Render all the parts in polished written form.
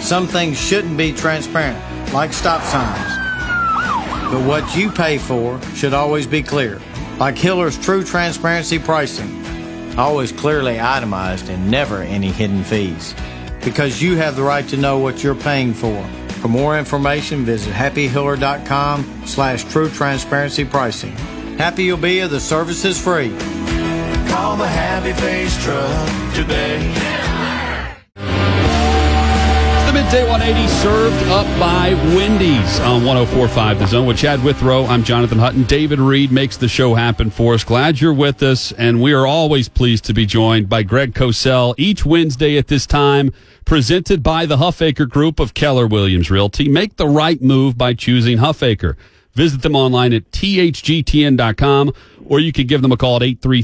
Some things shouldn't be transparent, like stop signs. But what you pay for should always be clear, like Hiller's True Transparency Pricing. Always clearly itemized and never any hidden fees. Because you have the right to know what you're paying for. For more information, visit happyhiller.com/true transparency pricing. Happy you'll be if the service is free. Call the Happy Face Truck today. The Midday 180 served up by Wendy's on 104.5 The Zone with Chad Withrow. I'm Jonathan Hutton. David Reed makes the show happen for us. Glad you're with us, and we are always pleased to be joined by Greg Cosell each Wednesday at this time, presented by the Huffaker Group of Keller Williams Realty. Make the right move by choosing Huffaker. Visit them online at thgtn.com, or you can give them a call at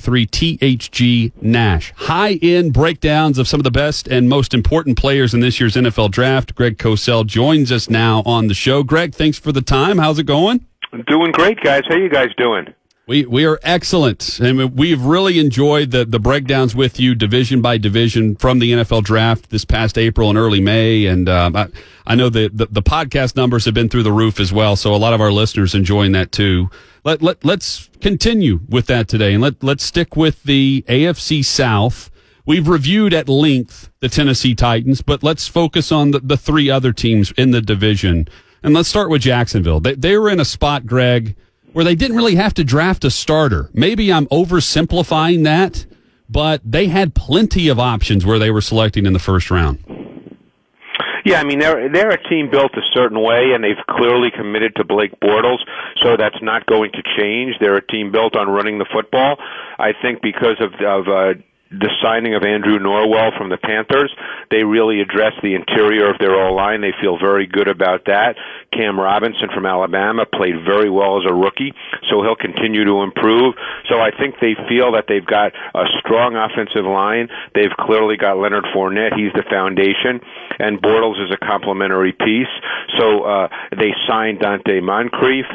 833-THG-NASH. High-end breakdowns of some of the best and most important players in this year's NFL Draft. Greg Cosell joins us now on the show. Greg, thanks for the time. How's it going? I'm doing great, guys. How you guys doing? We are excellent, and we've really enjoyed the breakdowns with you division by division from the NFL Draft this past April and early May, and I know the podcast numbers have been through the roof as well, so a lot of our listeners enjoying that too. Let's continue with that today, and let's stick with the AFC South. We've reviewed at length the Tennessee Titans, but let's focus on the three other teams in the division, and let's start with Jacksonville. They were in a spot, Greg, where they didn't really have to draft a starter. Maybe I'm oversimplifying that, but they had plenty of options where they were selecting in the first round. Yeah, I mean, they're a team built a certain way, and they've clearly committed to Blake Bortles, so that's not going to change. They're a team built on running the football. I think because of the signing of Andrew Norwell from the Panthers, they really addressed the interior of their O-line. They feel very good about that. Cam Robinson from Alabama played very well as a rookie, so he'll continue to improve. So I think they feel that they've got a strong offensive line. They've clearly got Leonard Fournette. He's the foundation, and Bortles is a complementary piece. So they signed Dante Moncrief.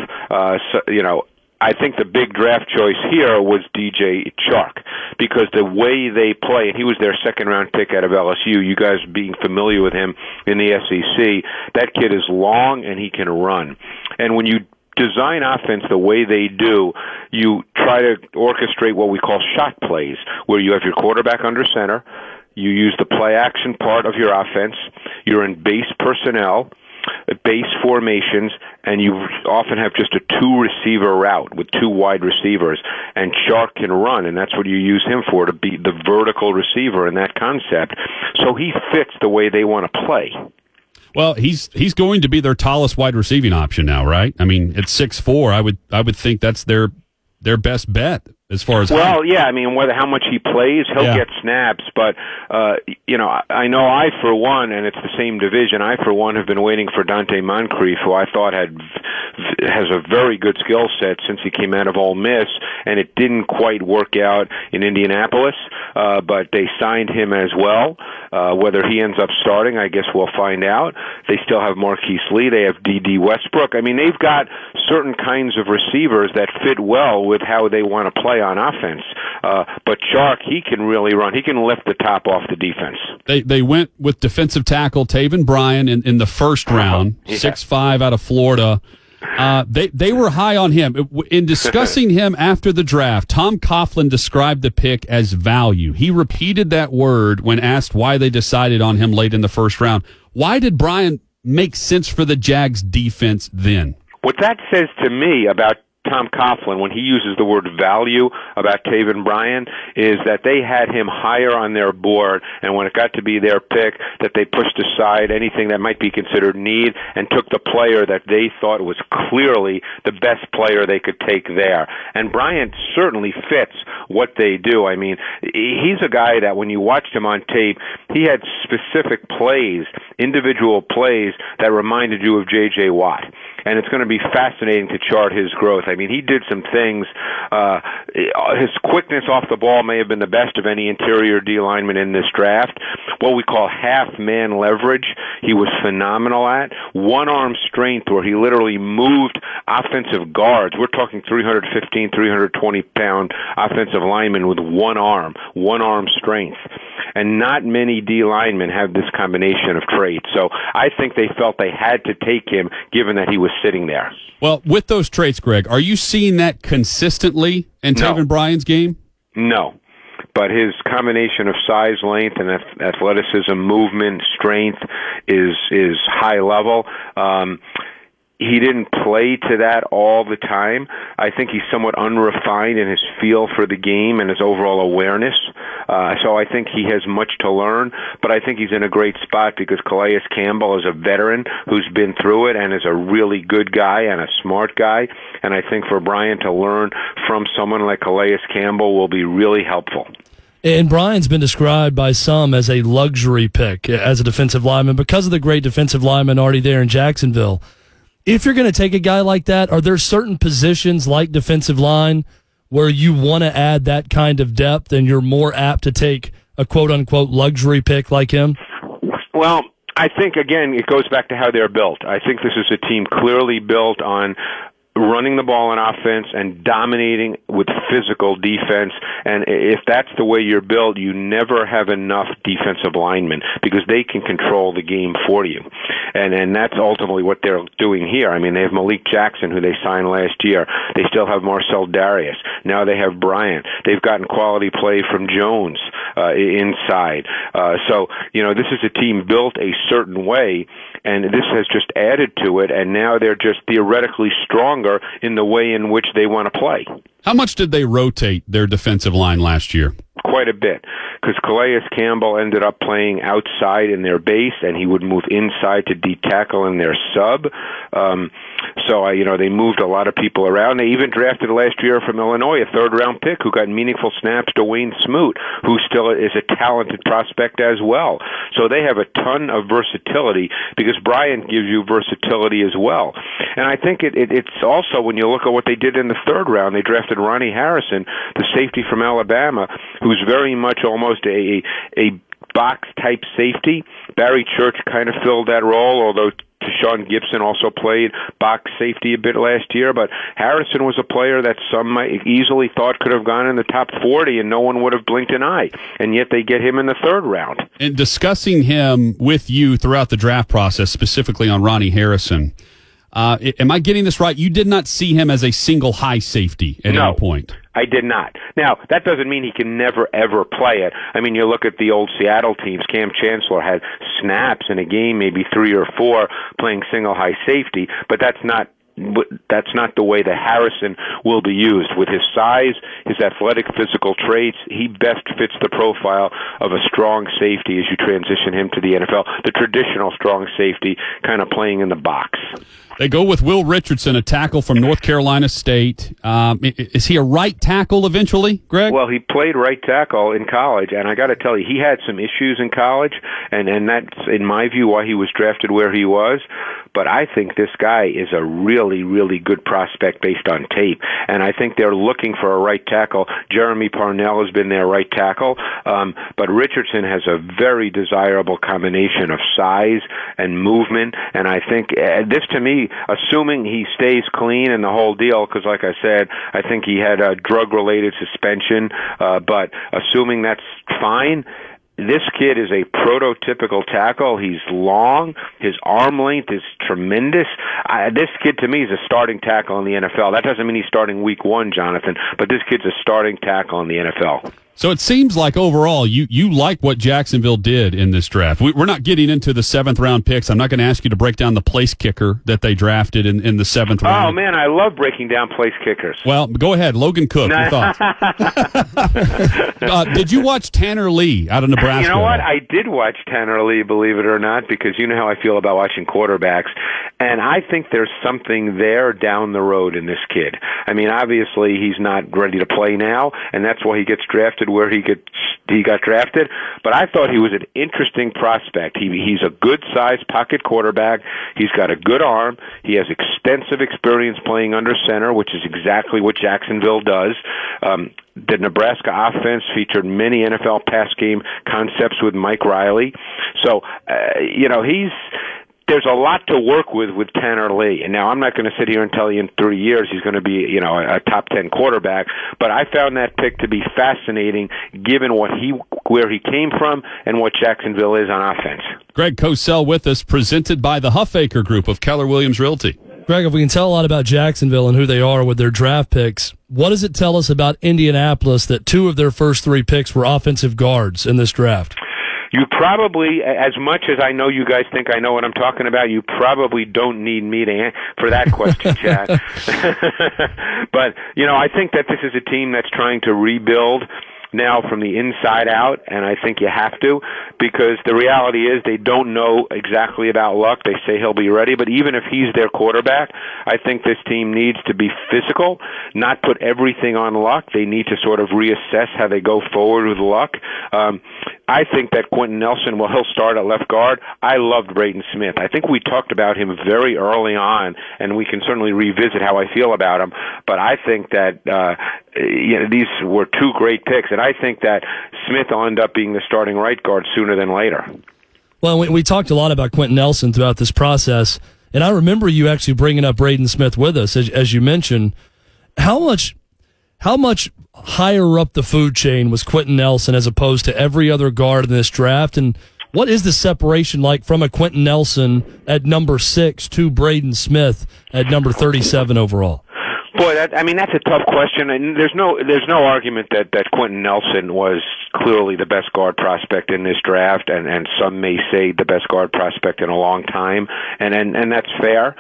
I think the big draft choice here was DJ Chark, because the way they play, and he was their second-round pick out of LSU, you guys being familiar with him in the SEC, that kid is long and he can run. And when you design offense the way they do, you try to orchestrate what we call shot plays, where you have your quarterback under center, you use the play-action part of your offense, you're in base personnel, base formations, and you often have just a two-receiver route with two wide receivers, and Chark can run, and that's what you use him for, to be the vertical receiver in that concept. So he fits the way they want to play. Well, he's going to be their tallest wide receiving option now, right? I mean, at 6'4", I would think that's their best bet as far as yeah, I mean, how much he plays, he'll get snaps, but I know I for one, and it's the same division, I for one have been waiting for Dante Moncrief, who I thought has a very good skill set since he came out of Ole Miss, and it didn't quite work out in Indianapolis, but they signed him as well. Whether he ends up starting, I guess we'll find out. They still have Marquise Lee. They have D.D. Westbrook. I mean, they've got certain kinds of receivers that fit well with how they want to play on offense. But Chark, he can really run. He can lift the top off the defense. They went with defensive tackle Taven Bryan in the first round, 6'5" out of Florida. They were high on him. In discussing him after the draft, Tom Coughlin described the pick as value. He repeated that word when asked why they decided on him late in the first round. Why did Bryan make sense for the Jags defense then? What that says to me about Tom Coughlin, when he uses the word value about Taven Bryan, is that they had him higher on their board, and when it got to be their pick, that they pushed aside anything that might be considered need and took the player that they thought was clearly the best player they could take there. And Bryan certainly fits what they do. I mean, he's a guy that when you watched him on tape, he had specific plays, individual plays that reminded you of J.J. Watt. And it's going to be fascinating to chart his growth. I mean, he did some things. His quickness off the ball may have been the best of any interior D lineman in this draft. What we call half-man leverage, he was phenomenal at. One-arm strength, where he literally moved offensive guards. We're talking 315, 320-pound offensive linemen with one arm strength. and not many D linemen have this combination of traits. So I think they felt they had to take him, given that he was sitting there. Well, with those traits, Greg, are you seeing that consistently in Taven Bryan's game? No. But his combination of size, length, and athleticism, movement, strength is high level. He didn't play to that all the time. I think he's somewhat unrefined in his feel for the game and his overall awareness. So I think he has much to learn, but I think he's in a great spot because Calais Campbell is a veteran who's been through it and is a really good guy and a smart guy. And I think for Bryan to learn from someone like Calais Campbell will be really helpful. And Bryan's been described by some as a luxury pick as a defensive lineman because of the great defensive lineman already there in Jacksonville. If you're going to take a guy like that, are there certain positions like defensive line where you want to add that kind of depth and you're more apt to take a quote-unquote luxury pick like him? Well, I think, again, it goes back to how they're built. I think this is a team clearly built on running the ball on offense and dominating with physical defense. And if that's the way you're built, you never have enough defensive linemen because they can control the game for you. And that's ultimately what they're doing here. I mean, they have Malik Jackson, who they signed last year. They still have Marcel Darius. Now they have Bryan. They've gotten quality play from Jones inside. So, this is a team built a certain way, and this has just added to it, and now they're just theoretically stronger in the way in which they want to play. How much did they rotate their defensive line last year? Quite a bit, because Calais Campbell ended up playing outside in their base, and he would move inside to D tackle in their sub. So they moved a lot of people around. They even drafted last year from Illinois a third-round pick who got meaningful snaps, Dwayne Smoot, who still is a talented prospect as well. So they have a ton of versatility because Bryan gives you versatility as well. And I think it's also, when you look at what they did in the third round, they drafted Ronnie Harrison, the safety from Alabama, who's very much almost a box-type safety. Barry Church kind of filled that role, although Tashawn Gibson also played box safety a bit last year, but Harrison was a player that some might easily thought could have gone in the top 40 and no one would have blinked an eye, and yet they get him in the third round. And discussing him with you throughout the draft process, specifically on Ronnie Harrison, am I getting this right? You did not see him as a single high safety at any point. I did not. Now, that doesn't mean he can never, ever play it. I mean, you look at the old Seattle teams. Cam Chancellor had snaps in a game, maybe 3 or 4, playing single high safety, but that's not the way that Harrison will be used. With his size, his athletic physical traits, he best fits the profile of a strong safety as you transition him to the NFL, the traditional strong safety, kind of playing in the box. They go with Will Richardson, a tackle from North Carolina State. Is he a right tackle eventually, Greg? Well, he played right tackle in college, and I got to tell you, he had some issues in college, and that's, in my view, why he was drafted where he was. But I think this guy is a really, really good prospect based on tape, and I think they're looking for a right tackle. Jeremy Parnell has been their right tackle, but Richardson has a very desirable combination of size and movement, and I think this, to me, assuming he stays clean and the whole deal, because like I said, I think he had a drug-related suspension, but assuming that's fine, this kid is a prototypical tackle. He's long. His arm length is tremendous. This kid, to me, is a starting tackle in the NFL. That doesn't mean he's starting week 1, Jonathan, but this kid's a starting tackle in the NFL. So it seems like overall you like what Jacksonville did in this draft. We're not getting into the 7th-round picks. I'm not going to ask you to break down the place kicker that they drafted in the 7th round. Oh, man, I love breaking down place kickers. Well, go ahead. Logan Cook, your thoughts. Did you watch Tanner Lee out of Nebraska? You know what? I did watch Tanner Lee, believe it or not, because you know how I feel about watching quarterbacks. And I think there's something there down the road in this kid. I mean, obviously, he's not ready to play now, and that's why he gets drafted where he got drafted, but I thought he was an interesting prospect. He's a good-sized pocket quarterback. He's got a good arm. He has extensive experience playing under center, which is exactly what Jacksonville does. The Nebraska offense featured many NFL pass game concepts with Mike Riley. So, there's a lot to work with Tanner Lee. And now I'm not going to sit here and tell you in 3 years he's going to be, a top 10 quarterback, but I found that pick to be fascinating given what he where he came from and what Jacksonville is on offense. Greg Cosell with us, presented by the Huffaker Group of Keller Williams Realty. Greg, if we can tell a lot about Jacksonville and who they are with their draft picks, what does it tell us about Indianapolis that 2 of their first 3 picks were offensive guards in this draft? You probably, as much as I know you guys think I know what I'm talking about, you probably don't need me to for that question, Chad. But, I think that this is a team that's trying to rebuild now from the inside out, and I think you have to, because the reality is they don't know exactly about Luck. They say he'll be ready, but even if he's their quarterback, I think this team needs to be physical, not put everything on Luck. They need to sort of reassess how they go forward with Luck. I think that Quentin Nelson, he'll start at left guard. I loved Braden Smith. I think we talked about him very early on, and we can certainly revisit how I feel about him, but I think that these were 2 great picks, and I think that Smith will end up being the starting right guard sooner than later. Well, we talked a lot about Quentin Nelson throughout this process, and I remember you actually bringing up Braden Smith with us, as you mentioned. How much higher up the food chain was Quentin Nelson as opposed to every other guard in this draft, and what is the separation like from a Quentin Nelson at number 6 to Braden Smith at number 37 overall? Boy, that's a tough question, and there's no argument that Quentin Nelson was clearly the best guard prospect in this draft, and some may say the best guard prospect in a long time, and that's fair.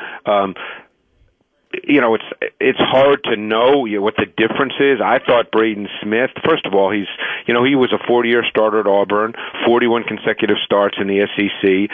It's hard to know what the difference is. I thought Braden Smith, first of all, he was a 40-year starter at Auburn, 41 consecutive starts in the SEC.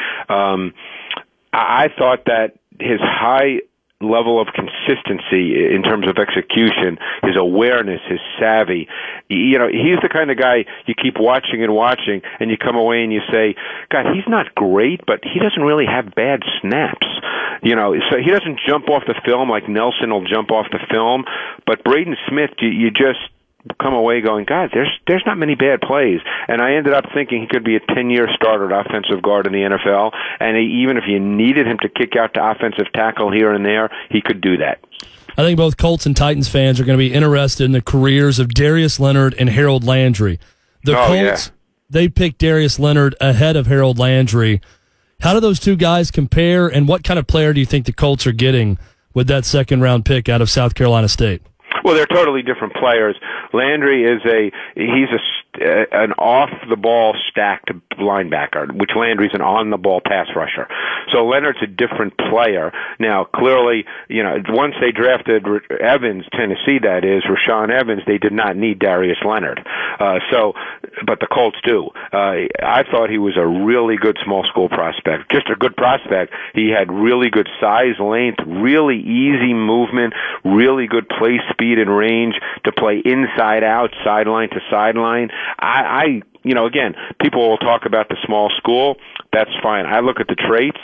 I thought that his high level of consistency in terms of execution, his awareness, his savvy. He's the kind of guy you keep watching, and you come away and you say, God, he's not great, but he doesn't really have bad snaps. So he doesn't jump off the film like Nelson will jump off the film, but Braden Smith, you just come away going, God, there's not many bad plays. And I ended up thinking he could be a 10-year starter at offensive guard in the NFL, and even if you needed him to kick out to offensive tackle here and there, he could do that. I think both Colts and Titans fans are going to be interested in the careers of Darius Leonard and Harold Landry. The Colts, they picked Darius Leonard ahead of Harold Landry. How do those 2 guys compare, and what kind of player do you think the Colts are getting with that second-round pick out of South Carolina State? Well, they're totally different players. Landry is an off-the-ball stacked linebacker, which Landry's an on-the-ball pass rusher. So Leonard's a different player. Now, clearly, once they drafted Evans, Tennessee, that is, Rashaan Evans, they did not need Darius Leonard. But the Colts do. I thought he was a really good small school prospect, just a good prospect. He had really good size, length, really easy movement, really good play speed and range to play inside out, sideline to sideline. Again, people will talk about the small school. That's fine. I look at the traits.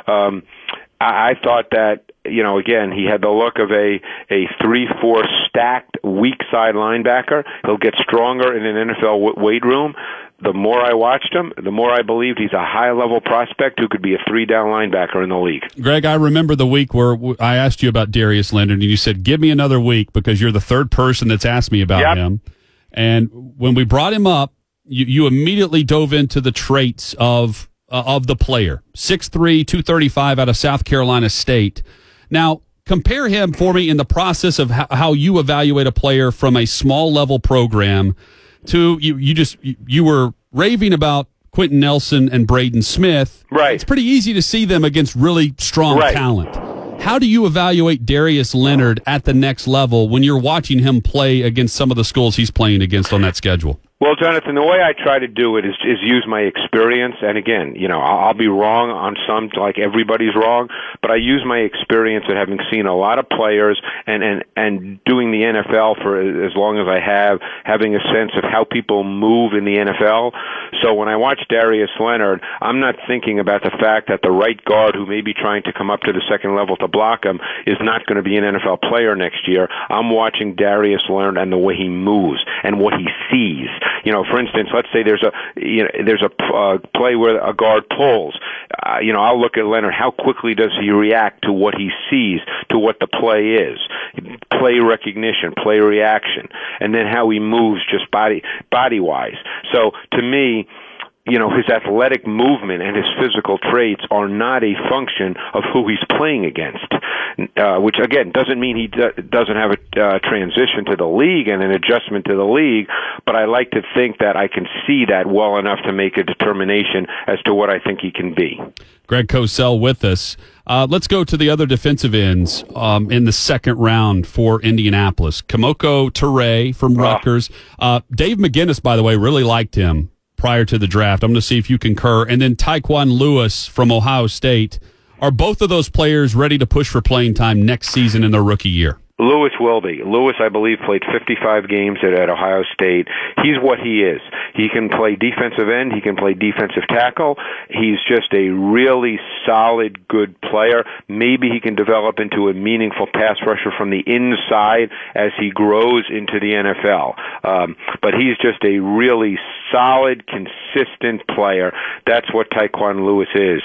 I thought that, again, he had the look of a 3-4 stacked weak side linebacker. He'll get stronger in an NFL weight room. The more I watched him, the more I believed he's a high-level prospect who could be a 3-down linebacker in the league. Greg, I remember the week where I asked you about Darius Leonard, and you said, give me another week, because you're the 3rd person that's asked me about him. And when we brought him up, you immediately dove into the traits of the player. 6'3", 235 out of South Carolina State. Now, compare him for me in the process of how you evaluate a player from a small-level program to you were raving about Quentin Nelson and Braden Smith. Right. It's pretty easy to see them against really strong talent. How do you evaluate Darius Leonard at the next level when you're watching him play against some of the schools he's playing against on that schedule? Well, Jonathan, the way I try to do it is use my experience. And again, I'll be wrong on some, like everybody's wrong, but I use my experience at having seen a lot of players and doing the NFL for as long as I have, having a sense of how people move in the NFL. So when I watch Darius Leonard, I'm not thinking about the fact that the right guard who may be trying to come up to the second level to block him is not going to be an NFL player next year. I'm watching Darius Leonard and the way he moves and what he sees. For instance, let's say there's a play where a guard pulls. I'll look at Leonard. How quickly does he react to what he sees, to what the play is? Play recognition, play reaction, and then how he moves just body-wise. So to me, his athletic movement and his physical traits are not a function of who he's playing against, which, again, doesn't mean he doesn't have a transition to the league and an adjustment to the league, but I like to think that I can see that well enough to make a determination as to what I think he can be. Greg Cosell with us. Let's go to the other defensive ends in the second round for Indianapolis. Kemoko Turay from Rutgers. Dave McGinnis, by the way, really liked him prior to the draft. I'm going to see if you concur. And then Tyquan Lewis from Ohio State. Are both of those players ready to push for playing time next season in their rookie year? Lewis will be. Lewis, I believe, played 55 games at Ohio State. He's what he is. He can play defensive end. He can play defensive tackle. He's just a really solid, good player. Maybe he can develop into a meaningful pass rusher from the inside as he grows into the NFL. But he's just a really solid, consistent player. That's what Tyquan Lewis is.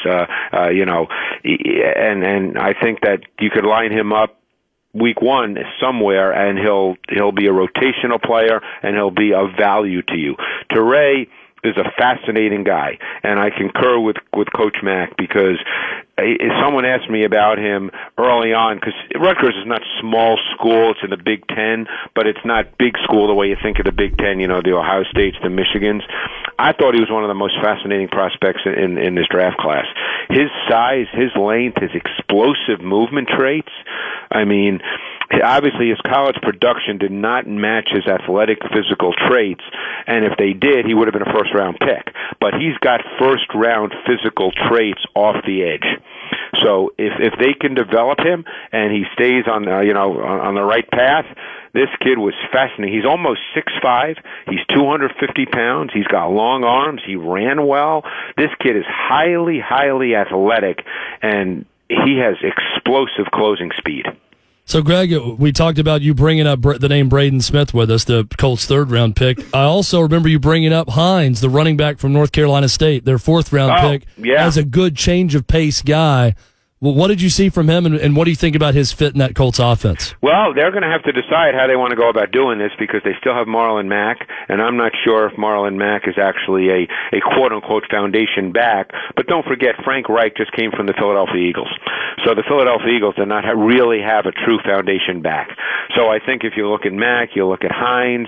And I think that you could line him up week one somewhere, and he'll be a rotational player, and he'll be of value to you. Turay is a fascinating guy, and I concur with Coach Mack, because if someone asked me about him early on, because Rutgers is not small school, it's in the Big Ten, but it's not big school the way you think of the Big Ten, the Ohio States, the Michigans. I thought he was one of the most fascinating prospects in this draft class. His size, his length, his explosive movement traits. I mean, obviously his college production did not match his athletic physical traits, and if they did, he would have been a first-round pick. But he's got first-round physical traits off the edge. So if they can develop him and he stays on the right path, this kid was fascinating. He's almost 6'5". He's 250 pounds. He's got long arms. He ran well. This kid is highly, highly athletic, and he has explosive closing speed. So, Greg, we talked about you bringing up the name Braden Smith with us, the Colts' third-round pick. I also remember you bringing up Hines, the running back from North Carolina State, their fourth-round pick, as a good change-of-pace guy. Well, what did you see from him, and what do you think about his fit in that Colts offense? Well, they're going to have to decide how they want to go about doing this, because they still have Marlon Mack, and I'm not sure if Marlon Mack is actually a quote-unquote foundation back. But don't forget, Frank Reich just came from the Philadelphia Eagles. So the Philadelphia Eagles did not really have a true foundation back. So I think if you look at Mack, you look at Hines,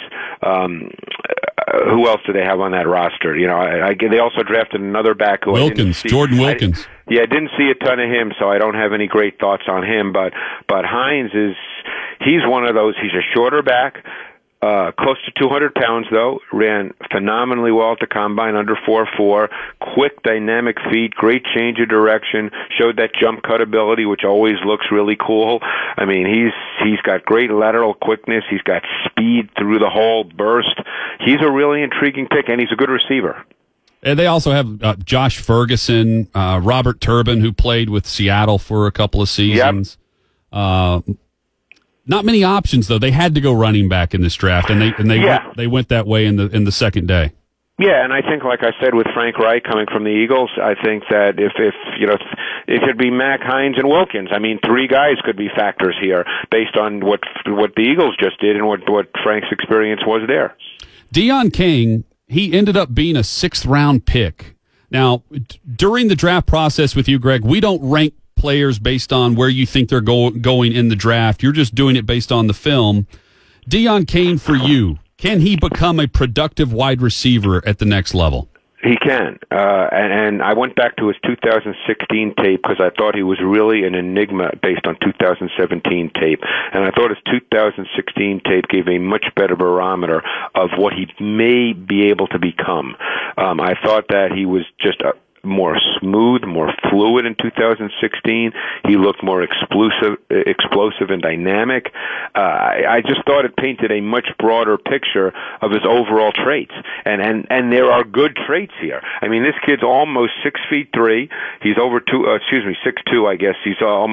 who else do they have on that roster? They also drafted another back who Jordan Wilkins. I didn't see a ton of him, so I don't have any great thoughts on him. But Hines he's one of those. He's a shorter back, close to 200 pounds though. Ran phenomenally well at the combine, under 4.4. Quick, dynamic feet, great change of direction. Showed that jump cut ability, which always looks really cool. I mean, he's got great lateral quickness. He's got speed through the hole, burst. He's a really intriguing pick, and he's a good receiver. And they also have Josh Ferguson, Robert Turbin, who played with Seattle for a couple of seasons. Yep. Not many options, though. They had to go running back in this draft, and they went that way in the second day. Yeah, and I think, like I said, with Frank Reich coming from the Eagles, I think that if it could be Mack, Hines, and Wilkins. I mean, three guys could be factors here based on what the Eagles just did and what Frank's experience was there. Deion King, he ended up being a 6th-round pick. Now, during the draft process with you, Greg, we don't rank players based on where you think they're going in the draft. You're just doing it based on the film. Deion King, for you, can he become a productive wide receiver at the next level? He can, and I went back to his 2016 tape because I thought he was really an enigma based on 2017 tape, and I thought his 2016 tape gave a much better barometer of what he may be able to become. I thought that he was just more smooth, more fluid in 2016. He looked more explosive and dynamic. I just thought it painted a much broader picture of his overall traits. And there are good traits here. I mean, this kid's almost 6'3". He's over 6'2", I guess. He's almost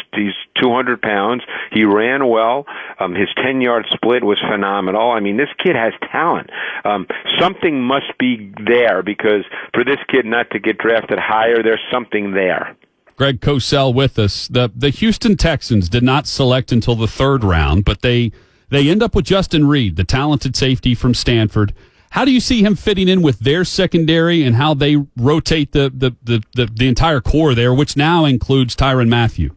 He's 200 pounds. He ran well. His 10-yard split was phenomenal. I mean, this kid has talent. Something must be there, because for this kid not to get drafted higher, there's something there. Greg Cosell with us. The Houston Texans did not select until the third round, but they end up with Justin Reed, the talented safety from Stanford. How do you see him fitting in with their secondary and how they rotate the entire core there, which now includes Tyrann Mathieu?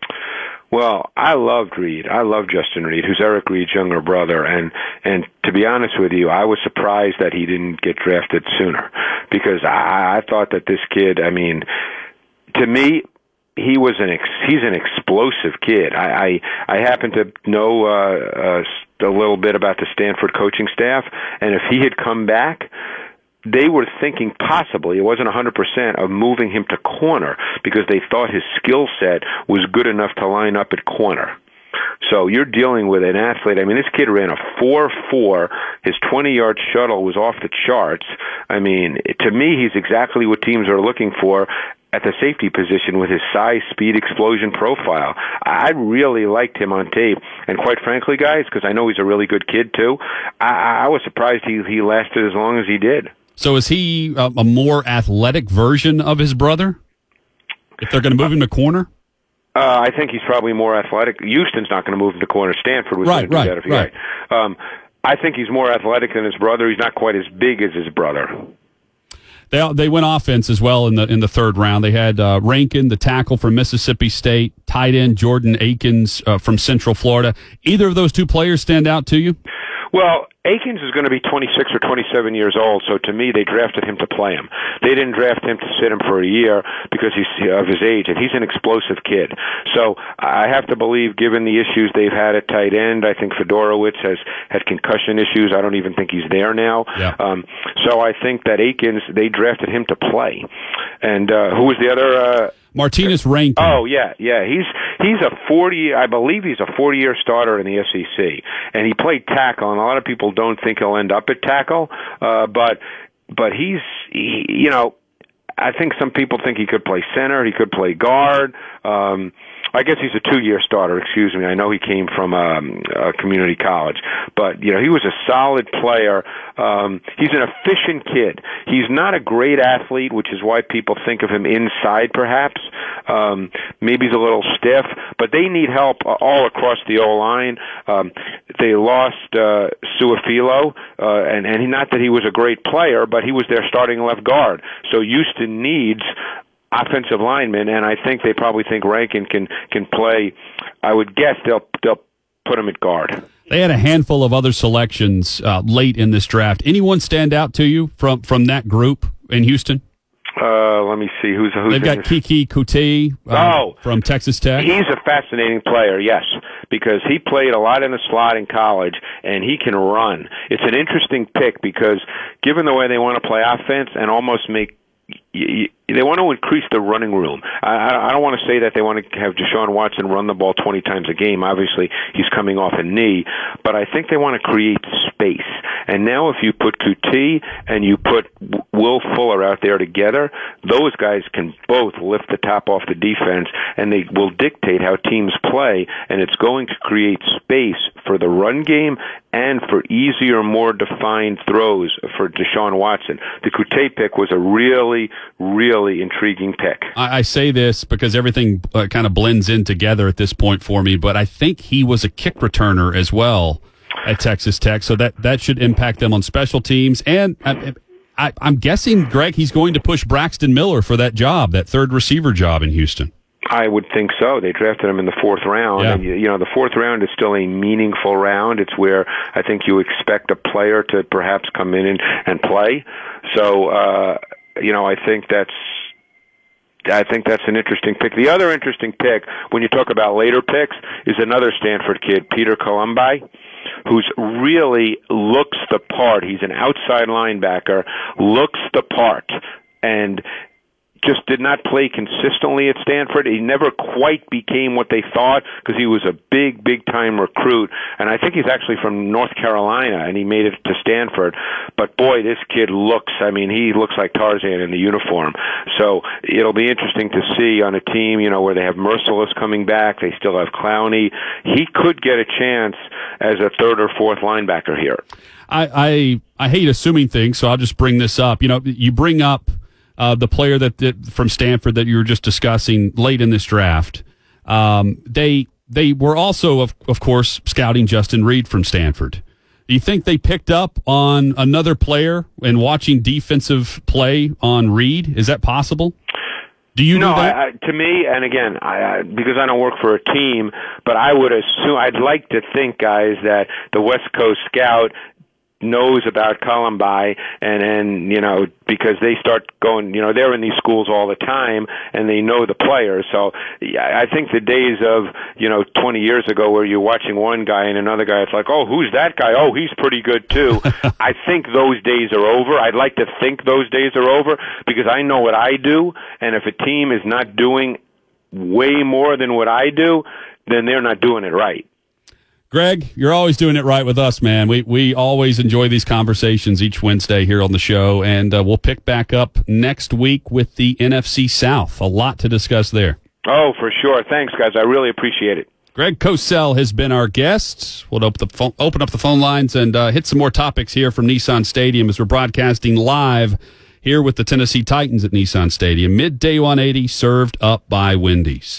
Well, I loved Reed. I love Justin Reed, who's Eric Reed's younger brother. And to be honest with you, I was surprised that he didn't get drafted sooner, because I thought that this kid, I mean, to me, he's an explosive kid. I happen to know a little bit about the Stanford coaching staff, and if he had come back, they were thinking possibly, it wasn't 100%, of moving him to corner, because they thought his skill set was good enough to line up at corner. So you're dealing with an athlete. I mean, this kid ran a 4.4. His 20-yard shuttle was off the charts. I mean, to me, he's exactly what teams are looking for at the safety position with his size, speed, explosion profile. I really liked him on tape. And quite frankly, guys, because I know he's a really good kid too, I was surprised he lasted as long as he did. So is he a more athletic version of his brother, if they're going to move him to corner? I think he's probably more athletic. Houston's not going to move him to corner. Stanford was going to do that if he right. I think he's more athletic than his brother. He's not quite as big as his brother. They went offense as well in the third round. They had Rankin, the tackle from Mississippi State, tight end Jordan Akins from Central Florida. Either of those two players stand out to you? Well, Akins is going to be 26 or 27 years old, so to me, they drafted him to play him. They didn't draft him to sit him for a year because he's of his age, and he's an explosive kid. So I have to believe, given the issues they've had at tight end, I think Fedorowicz has had concussion issues. I don't even think he's there now. Yeah. So I think that Akins, they drafted him to play. And who was the other? Martinez Rankin. Oh, yeah. He's a 40, I believe he's a 40-year starter in the SEC, and he played tackle, and a lot of people don't think he'll end up at tackle, but you know, I think some people think he could play center, he could play guard. I guess he's a 2-year starter, excuse me. I know he came from a community college, but you know, he was a solid player. He's an efficient kid. He's not a great athlete, which is why people think of him inside perhaps. Maybe he's a little stiff, but they need help all across the O-line. They lost Suafilo, and not that he was a great player, but he was their starting left guard. So Houston needs offensive linemen, and I think they probably think Rankin can play. I would guess they'll put him at guard. They had a handful of other selections late in this draft. Anyone stand out to you from that group in Houston? Let me see who's They've got Kiki Kuti from Texas Tech. He's a fascinating player, yes, because he played a lot in the slot in college, and he can run. It's an interesting pick because given the way they want to play offense and almost make they want to increase the running room. I don't want to say that they want to have Deshaun Watson run the ball 20 times a game. Obviously, he's coming off a knee, but I think they want to create space. And now if you put Kuti and you put Will Fuller out there together, those guys can both lift the top off the defense, and they will dictate how teams play, and it's going to create space for the run game and for easier, more defined throws for Deshaun Watson. The Kuti pick was a really, really intriguing pick. I say this because everything kind of blends in together at this point for me, but I think he was a kick returner as well at Texas Tech, so that should impact them on special teams. And I'm guessing, Greg, he's going to push Braxton Miller for that job, that third receiver job in Houston. I would think so. They drafted him in the fourth round. Yeah. And, you know, the fourth round is still a meaningful round. It's where I think you expect a player to perhaps come in and play. So, you know, I think that's an interesting pick. The other interesting pick, when you talk about later picks, is another Stanford kid, Peter Colombi, who's really looks the part. He's an outside linebacker, looks the part. And just did not play consistently at Stanford. He never quite became what they thought because he was a big-time recruit. And I think he's actually from North Carolina, and he made it to Stanford. But, boy, this kid he looks like Tarzan in the uniform. So it'll be interesting to see on a team, where they have Merciless coming back. They still have Clowney. He could get a chance as a third or fourth linebacker here. I hate assuming things, so I'll just bring this up. You bring up the player that from Stanford that you were just discussing late in this draft. They were also, of course, scouting Justin Reed from Stanford. Do you think they picked up on another player and watching defensive play on Reed? Is that possible? Do you know that? To me, and again, because I don't work for a team, but I would assume, I'd like to think, guys, that the West Coast scout knows about Columbi, and because they start going, they're in these schools all the time, and they know the players. So I think the days of, 20 years ago where you're watching one guy and another guy, it's like, oh, who's that guy? Oh, he's pretty good too. I think those days are over. I'd like to think those days are over because I know what I do, and if a team is not doing way more than what I do, then they're not doing it right. Greg, you're always doing it right with us, man. We always enjoy these conversations each Wednesday here on the show, and we'll pick back up next week with the NFC South. A lot to discuss there. Oh, for sure. Thanks, guys. I really appreciate it. Greg Cosell has been our guest. We'll open up the phone lines and hit some more topics here from Nissan Stadium as we're broadcasting live here with the Tennessee Titans at Nissan Stadium. Midday 180 served up by Wendy's.